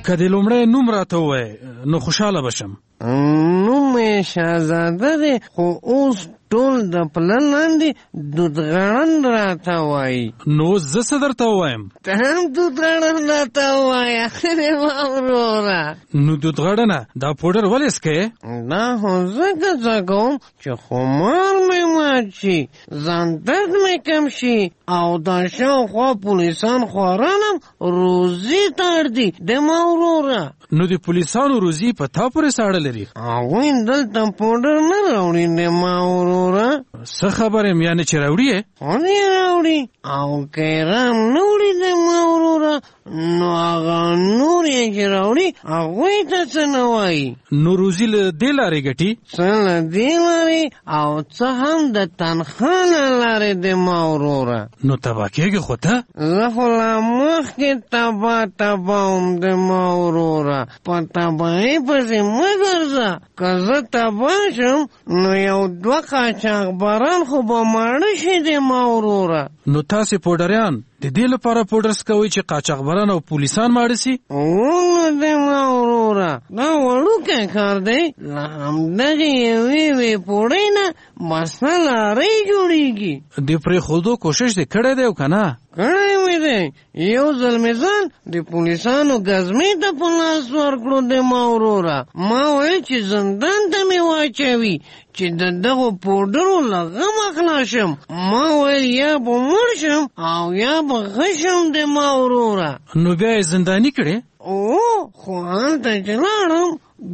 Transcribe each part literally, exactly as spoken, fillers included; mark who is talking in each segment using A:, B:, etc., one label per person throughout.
A: که د لومړی نوم راته ووایې نو خوشحاله بشم.
B: نوم یې شهزاده دی، خو اوس ټول د پله لاندې دودغړن راته وایي.
A: نو زه څه درته ووایم؟
B: ته هم دودغړن راته ووایه زما وروره.
A: نو دودغړنه دا پوډر ولې څکې؟
B: دا خو ځکه څکوم چې خمار مې مات شي، ځان درد مې کم شي، او دا شاوخوا پولیسان خوارانم روزي ته اړدي زما وروره.
A: نو د پولیسانو روزي په تا پورې ساړه لري؟
B: هغوی دلته پوډر نه راوړي زما وروره.
A: څه خبر یم، یعنې چې راوړي یې؟
B: ولې راوړي، او که یې رام نه وړي زما وروره نو هغه نور یې چې راوړي هغوی ته څه نه وایي.
A: نو روزي له دې لارې ګټي؟
B: څه له دې لارې او څه هم د تنخوا له لارې زما وروره.
A: نو تباه کېږي خو ته؟
B: زه خو لا مخکې تباه تباه وم زما وروره، په تباهۍ پسې مه ګرځه. که زه تباه شم نو یو دوه قاچاقبران خو به ماړه شي زما وروره.
A: نو تاسې پوډریان د دې لپاره پوډر څکوئ چې قاچاقبران او پولیسان ماړه سي؟
B: ونه زما وروره دا وړوکی کار دی، له همدغې یوې یوې پوړۍ نه مسله لارۍ جوړېږي.
A: د پرېښودو کوشش دې کړی دی او که نه؟
B: کړی مې دی. یو ځل مې ځان د پولیسانو ګزمې ته په لاس ورکړو زما وروره. ما ویل چې زندان ته مې واچوي چې د دغو پوډرو له غمه خلاص شم. ما ویل یا به مړ شم او یا به ښه شم زما وروره.
A: نو بیا یې زنداني کړې؟
B: او خو هلته چې لاړم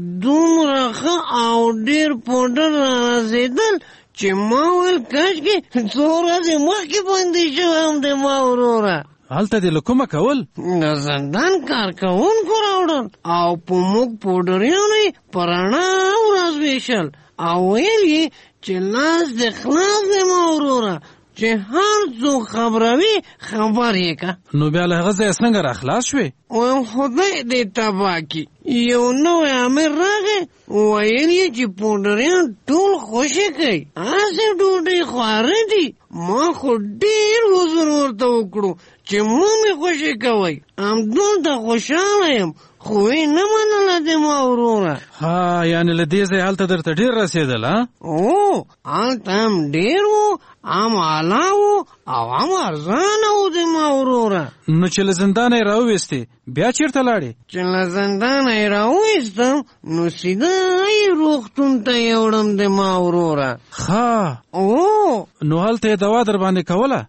B: دومره ښه او ډېر پوډر را رسېدل چې ما ویل کاشکې څو ورځې مخکې بندي شوم زما وروره.
A: هلته دې له کومه کول؟
B: د زندان کارکوونکو راوړل او په موږ پوډریانو یې په رڼا ورځ ویشل او ویل یې چې لاس دې خلاص زما وروره، چې هر څوک خبروي خبر یې که.
A: نو بیا له هغه ځایه څنګه را خلاص شوې؟
B: وایم خدای دې تباه کړي. یو نوی امیر راغی ویل یې چې پوډریان ټول خوشي کوي، هسې ډوډۍ خواره دي. ما خو ډېر حضور ورته وکړو چې مو مې خوشي کوئ، همدلته خوشحاله یم، خو یې نه منله زما وروره.
A: ها یعنې له دې ځای هلته درته ډېر رسېدل؟ ها
B: او هلته هم ډېر و، هم اعلی و او هم ارزانه و زما وروره.
A: نو چې له زندانه یې راوویستې بیا چېرته لاړې؟
B: چې له زندانه یې راوویستم نو سیده یې روغتون ته یې وړم زما وروره.
A: ښه
B: او
A: نو هلته یې دوا در باندې کوله؟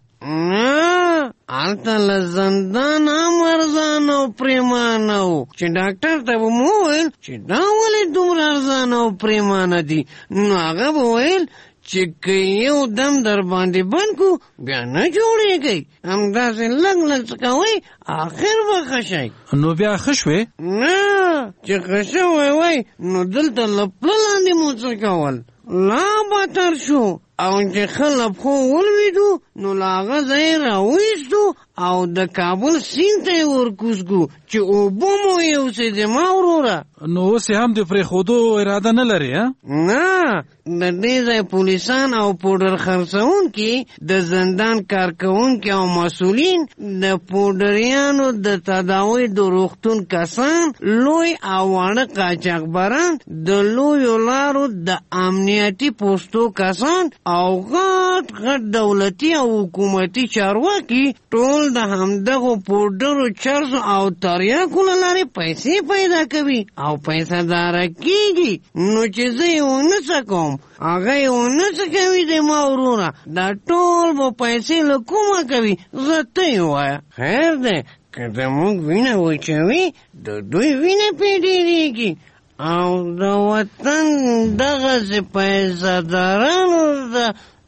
B: نه، هلته له زندان هم ارزانه او پریمانه و چې ډاکټر ته به مو وویل چې دا ولې دومره ارزانه او پریمانه دي، نو هغه به ویل چې که یو دم در باندې بند کو بیا نه جوړېږئ، همداسې لږ لږ څه کوئ آخر به ښه شئ.
A: نو بیا ښه شوې؟
B: نه، چې ښه شوی وی نو دلته له پله لاندې مو څه کول، لا بدتر شو. او چې ښه له پښو ولوېدو نو له هغه ځای را وایستو او د کابل سیند ته یې ورکوز کړو چې اوبه مو یوسې زما وروره.
A: نو اوس یې هم د پرېښودو اراده نه لرې؟
B: نه، د دې ځای پولیسان او پوډر خرڅوونکي، د زندان کارکوونکي او مسؤلین، د پوډریانو د تداوۍ د روغتون کسان، لوی او واړه قاچاقبران، د لویو لارو د امنیتي پوستو کسان او غټ غټ دولتي او حکومتي چارواکي ټول د همدغو پوډرو چرسو او تریاکو له لارې پیسې پیدا کوي او پیسه داره کېږي. نو چې زه یې ونه څه کوم هغه یې ونه څه کوي زما وروره، دا ټول به پیسې له کومه کوي؟ زه ته یې ووایه. خیر دی، که زموږ وینه وچوي د دوی وینه پرې ډېرېږي او د وطن دغسې پیسه دارانو ته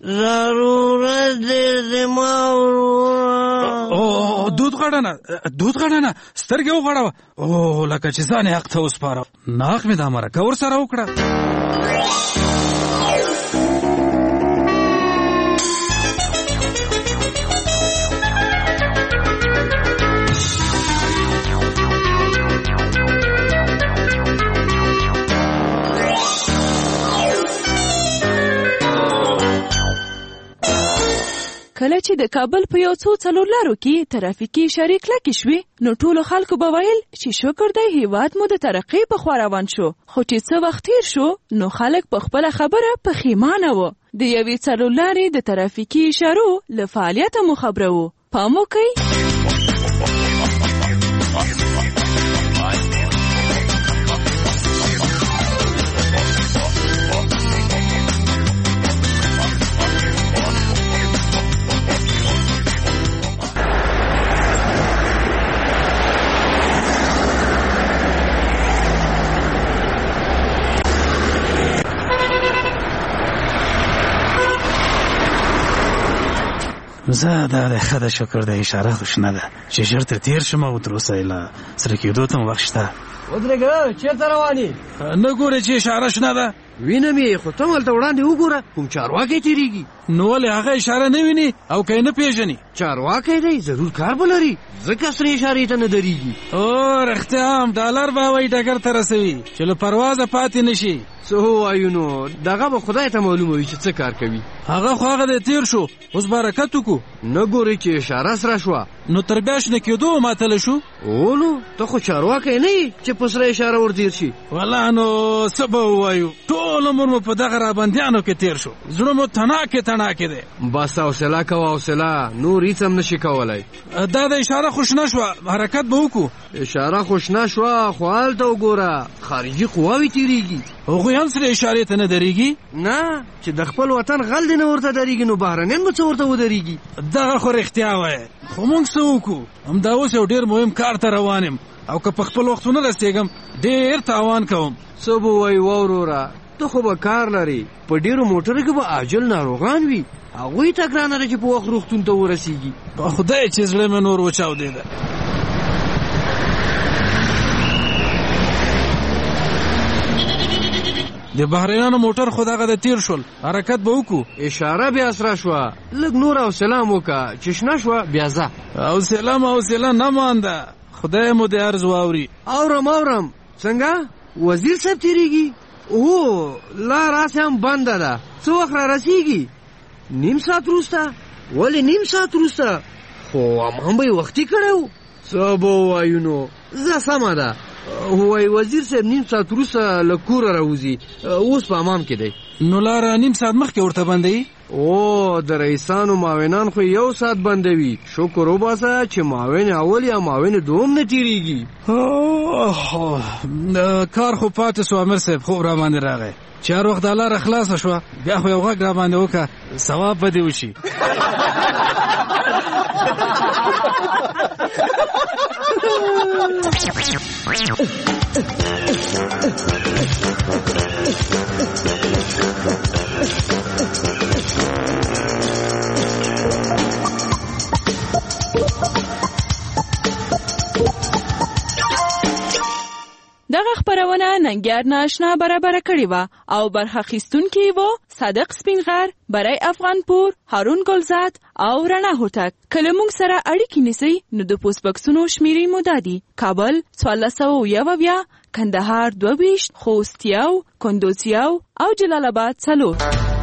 B: ضرورت دی زما وروره.
A: او دود غړنه دود غړنه سترګې وغړوه، او لکه چې ځان یې حق ته وسپاره. ناک مې دا مرکه ورسره وکړه.
C: کله چې چې د کابل په یو څو څلور لارو کې ترافیکي اشارې کلکې شوې نو ټولو خلکو به ویل چې شکر دی هیواد مو د ترقۍ په خوا روان شو، خو چې څه وخت تیر شو نو خلک په خپله خبره پښیمانه وو. د یوې څلور لارې د ترافیکي اشارو له فعالیته مو خبره وو. پام وکئ.
A: زه دا د ښه د شکر د اشاره خوشنه ده چې ژر تر تېر شم او تر اوسه یې له سره کېدو ته م وخت شته.
D: ودرېږه چېرته روان یې؟
A: نه ګورې چې اشاره شنه ده؟
B: وینم یې، خو ته هلته وړاندې وګوره، کوم چارواکی تېرېږي.
A: نو ولې هغه اشاره نه ویني او که یې نه پېژني؟
B: چارواکی دی، ضرور کار به لري، ځکه سرې اشارې ته نه درېږي.
A: او رښتیا هم ډالر به هوایي ډګر ته رسوي چې له پروازه پاتې نه شي.
B: څه ووایو نو دغه به خدای ته معلومه وي چې څه کار کوي.
A: هغه خو هغه دی تېر شو، اوس به حرکت وکړو.
B: نه ګورې چې اشاره سره شوه
A: نو تر بیا شنه کېدو ماتله شو.
B: او نو ته خو چارواکی نه یې چې په سره اشاره ورتېر شي.
A: والله نو څه به ووایو، ټول عمر مو په دغه رابندیانو کې تېر شو، زړه مو تناکې تناکې دی.
B: بس حوصله کوه حوصله، نور هېڅ هم نشي کولی.
A: دا د اشاره خو شنه شوه، حرکت به وکړو.
B: اشاره خو شنه شوه، خو هلته وګوره خارجي قواوې تېرېږي.
A: هغوی هم سره اشارې ته نه درېږي؟
B: نه، چې د خپل وطن غل دې نه ورته درېږي نو بهرنیان به څه ورته ودرېږي.
A: دغه خو رښتیا وایې، خو موږ څه وکړو؟ همدا اوس یو ډېر مهم کار ته روان یم او که په خپل وخت ونه رسېږم ډېر تاوان کوم.
B: څه به وایي وروره، ته خو به کار لرې، په ډېرو موټرو کې به عاجل ناروغان وي، هغوی ته ګرانه ده چې په وخت روغتون ته ورسېږي.
A: په خدای چې زړه مې نور وچاودېده. د بهرنیانو موټر خو دغه د تېر شول، حرکت به وکړو.
B: اشاره بیا سره شوه، لږ نور حوصله م وکړه، چې شنه شوه بیا ځه.
A: حوصله م حوصله نه مانده، خدای مو د عرض واوري.
B: اورم اورم. څنګه وزیر صاحب تېرېږي؟ او لار هسې هم بنده ده، څه وخت را رسېږي؟ نیم ساعت وروسته. ولې نیم ساعت وروسته؟ خو امام به یې وختي کړی و. څه به ووایو نو، زه سمه ده. وایي وزیر صاحب نیم ساعت وروسته له کوره راوځي، اوس په امام کې دی.
A: نو لاره نیم ساعت مخکې ورته بندوي؟
B: او د رئیسانو معاونان خو یو ساعت بندوي. شکر وباسه چې معاون اول یا معاون دوم نه تېرېږي.
A: کار خو پاتې سو امیر صاحب، خوب را باندې راغی چې هر وخت دا لاره خلاصه شوه بیا خو یو غږ را باندې وکړه، ثواب به دې وشي.
C: دغه خبرونه ننګیار ناشنا برابر کړې وه او برخه اخیستونکي وو صادق سپینغر، برای افغانپور، هارون ګلزاد او رڼا هوتک. که له موږ سره اړیکې نیسئ نو د پوسټ بکسونو شمیرې مو دا دي: کابل څوارلس سوه اویا اویا، کندهار دوه ویشت، خوست یو، کندوز یو او جلال آباد څلور.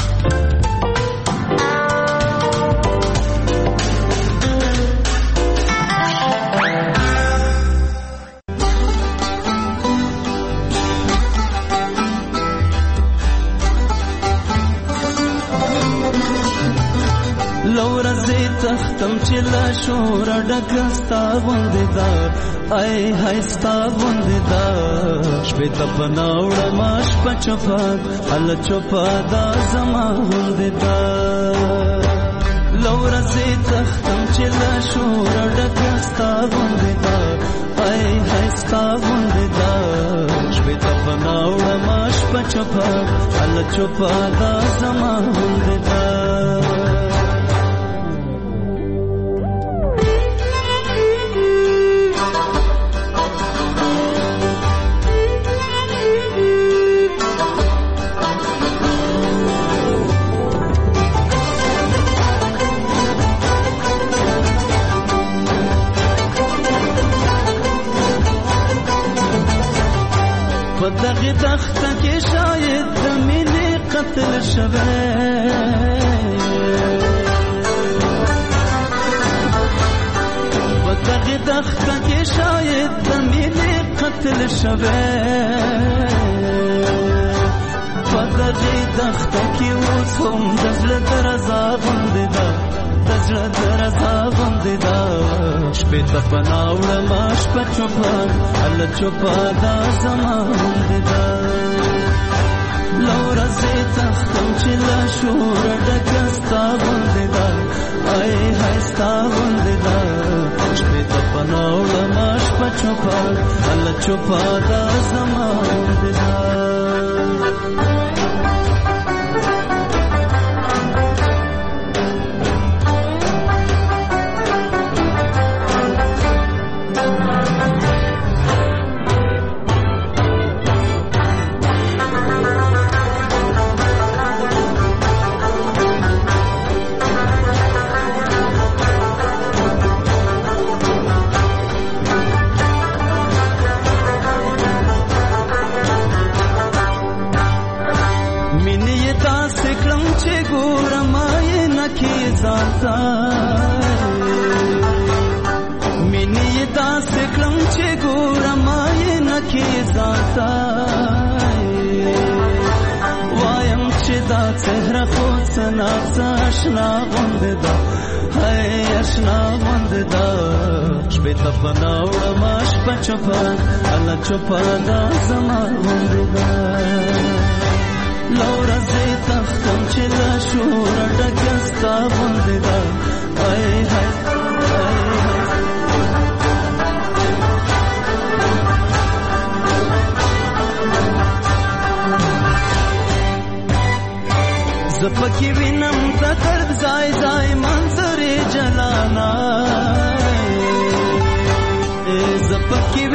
E: لورزی تختم چې لا شور ډکه ستا غوندې ده، ای های ستا غوندې ده، شپې ته پناه وړمه شپه چوپه هله چوپه دا زما غوندې ده. لورزی تختم چې لا شور ډکه ستا غوندې ده، ای های ستا غوندې ده، شپې ته پناه وړمه شپه چوپه هله چوپه دا زما غوندې ده. دغه دخته کې شاید د مینې قتل شوی، دغه دښته کې شاید د مینې قتل شوی په دغه دښته کې اوس هم د زړه درزا غوندې ده د زړه درزا غوندې ده شپې ته پناه وړمه شپه چوپه هله چوپه دا زما غوندې ده له ورځې تښتم چې له شوره ډکه ستا غوندې ده ای های ستا غوندې ده شپې ته پناه وړمه شپه چوپه هله چوپه دا زما غوندې ده مینې داسې کړم چې ګورم یې نه کې ځانته وایم چې دا څهره خو څه ناڅه اشنا غوندې ده هی اشنا غوندې ده شپې ته پناه وړمه شپه چوپه هله چوپه دا زما غوندې ده له ورځې تښتم چې له شوره ډکه ستا غوندې ده ای های زه پکې وینم